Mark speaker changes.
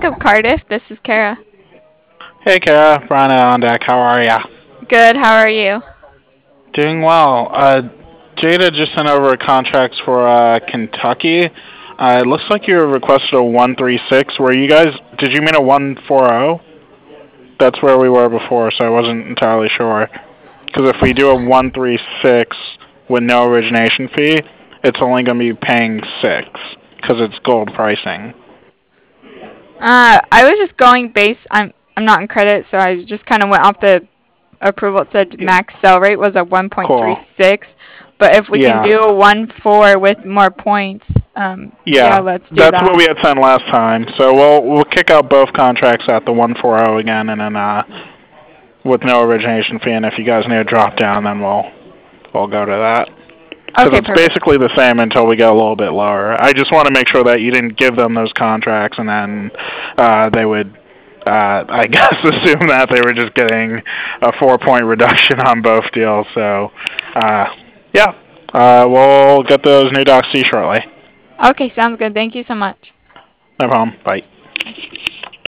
Speaker 1: Bank of Cardiff. This is Kara.
Speaker 2: Hey Kara, Brian on deck. How are ya?
Speaker 1: Good. How are you?
Speaker 2: Doing well. Jada just sent over contracts for Kentucky. It looks like you requested a 136. Were you guys? Did you mean a 140? That's where we were before, so I wasn't entirely sure. Because if we do a 136 with no origination fee, it's only going to be paying 6 because it's gold pricing.
Speaker 1: I was just going base. I'm not in credit, so I just kind of went off the approval. It said max sell rate was a
Speaker 2: Cool.
Speaker 1: 1.36, but if we can
Speaker 2: Yeah.
Speaker 1: do a 1.4 with more points, yeah,
Speaker 2: Yeah,
Speaker 1: let's do
Speaker 2: that's what
Speaker 1: that.
Speaker 2: we had sent last time. So we'll kick out both contracts at the 140 again, and then with no origination fee. And if you guys need a drop down, then we'll go to that. Because
Speaker 1: Okay,
Speaker 2: it's
Speaker 1: perfect.
Speaker 2: basically the same until we get a little bit lower. I just want to make sure that you didn't give them those contracts, and then they would, I guess, assume that they were just getting a 4-point reduction on both deals. So, yeah, we'll get those new docs to you shortly.
Speaker 1: Okay, sounds good. Thank you so much.
Speaker 2: No problem. Bye.